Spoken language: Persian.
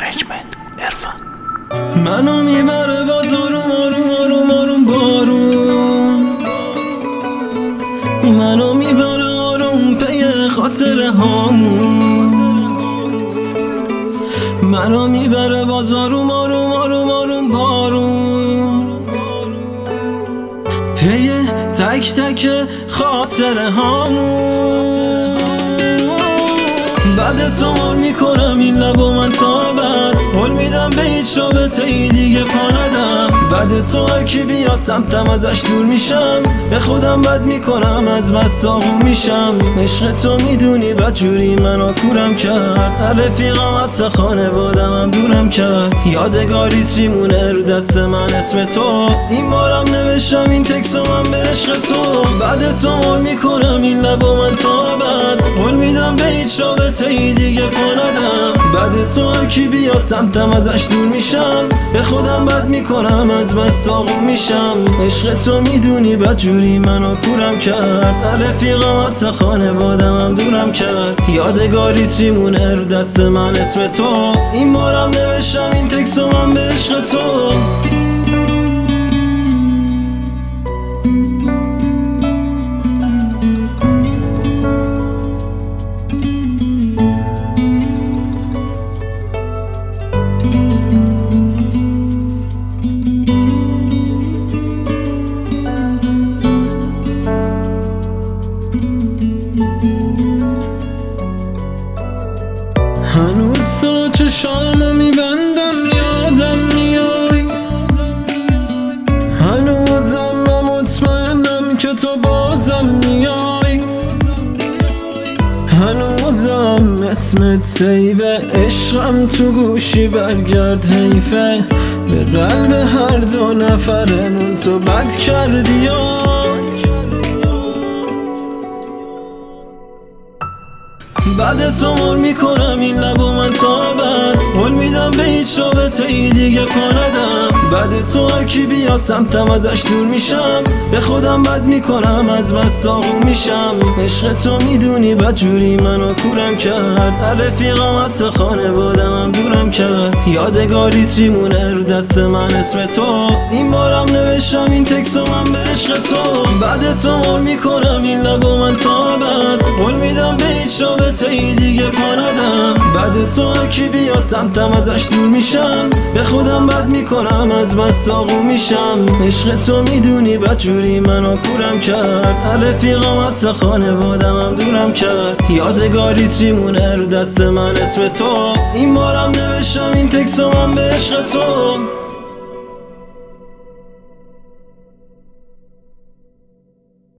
منیجمنت عرفان. منو میبره باز آروم آروم آروم آروم بارون، منو میبره آروم پی خاطره هامون، منو میبره باز آروم آروم آروم آروم بارون، پی تک تک خاطره هامون. بعد تو مال میکنم این لبو من تا بعد، قول میدم به هیچ رابطه ای دیگه پا ندم. بعد تو هر کی بیاد سمتم ازش دور میشم، به خودم بد میکنم از بس داغون میشم. عشق تو میدونی بدجوری منو کورم کرد، هر رفیقم حتی خانوادم هم دورم کرد. یادگاری میمونه رو دست من اسم تو، این بارم نوشتم این تکسو من به عشق تو. بعد تو مال میکنم این لبو من تا بعد، قول میدم به هیچ رابطه ای دیگه پا ندم. بعد تو هر کی بیاد سمتم ازش دور میشم، به خودم بد میکنم از بس داغون میشم. عشق تو میدونی بدجوری منو کورم کرد، هر رفیقم حتی خانوادم هم دورم کرد. یادگاری میمونه رو دست من اسم تو، این بارم نوشتم این تکسو من به عشق تو. هنوز تا چشامو میبندم یادم میای، هنوزم من مطمئنم که تو بازم میای، هنوزم اسمت سیو عشقم تو گوشی برگرد حیفه، به قلب هر دو نفرمون تو بد کردی یا. بعد تو مال میکنم این لبو من تا بعد، قول میدم به هیچ رابطه ای دیگه پا ندم. بعد تو هر کی بیاد سمتم ازش دور میشم، به خودم بد میکنم از بس داغون میشم. عشق تو میدونی بدجوری منو کورم کرد، هر رفیقم حتی خانوادم هم دورم کرد. یادگاری میمونه رو دست من اسم تو، این بارم نوشتم این تکسو من به عشق تو. بعد تو مال میکنم این لبو من تا بعد، قول میدم به هیچ رابطه ای دیگه پا ندم. بعد تو هر کی بیاد سمتم ازش دور میشم، به خودم بد میکنم از بس داغون میشم. عشق تو میدونی بدجوری منو کورم کرد، هر رفیقم حتی خانوادم هم دورم کرد. یادگاری میمونه رو دست من اسم تو، این بارم نوشتم این تکسو من به عشق تو.